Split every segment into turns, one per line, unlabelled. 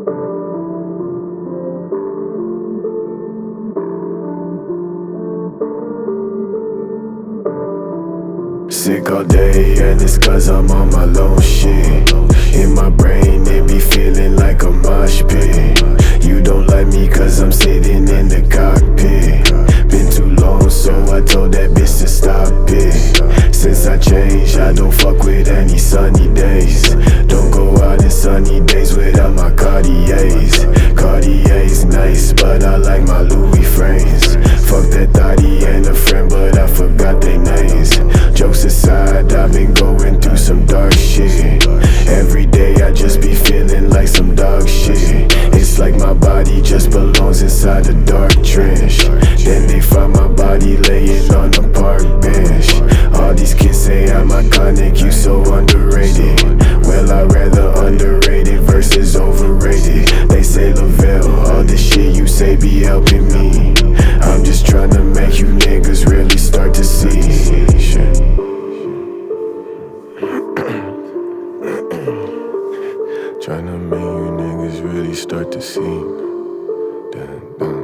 Sick all day and it's cause I'm on my low shit. In my brain it be feeling like a mosh pit. You don't like me cause I'm sitting in the cockpit. Been too long so I told that bitch to stop it. Since I changed I don't fuck with any sunny days. Don't go out in sunny days without my Cartiers. Cartiers nice but I like my Louis frames. Fuck that thotty and a friend but I forgot their names. Jokes aside, I've been going through some dark shit. Every day I just be feeling like some dog shit. It's like my body just belongs inside a dark trench. Then they find my body laying on a park bench. All these kids say I'm iconic, you so underrated. Well, I'd rather underrated versus overrated. They say Lavelle, all this shit you say be helping me. I'm just trying to make you niggas really start to see shit. Trying to make you niggas really start to see. Dun, dun.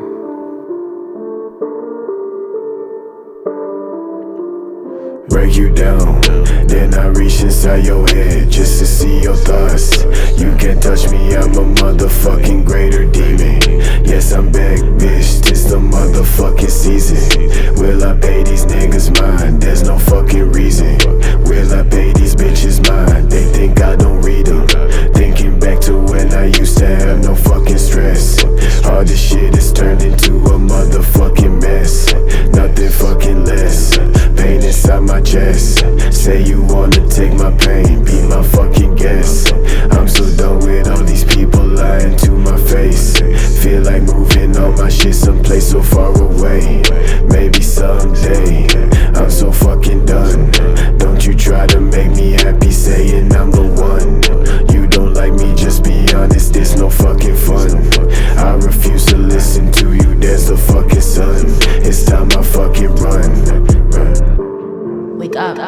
Break you down, then I reach inside your head just to see your thoughts. You can't touch me, I'm a motherfucking greater demon. Yes, I'm back, bitch, this the motherfucking season. Will I pay these niggas mine? There's no fucking reason. Will I pay these bitches mine? They think I don't read them. Thinking back to when I used to have no fucking stress. All this shit is turned into a motherfucking mess. Nothing fucking less. Pain inside my chest. Say you wanna take my pain, be my fucking guest. I'm so done with all these people lying to my face. Feel like moving all my shit someplace so far away. Maybe someday. I'm so fucking done. Don't you try to make me happy saying I'm the one. You don't like me, just be honest, it's no fucking fun. I refuse to listen to you, there's the fucking sun. It's time I fucking run.
Wake up.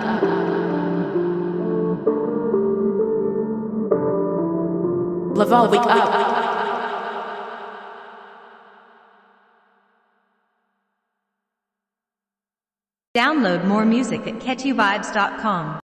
Laval, wake up.
Download more music at catchyvibes.com.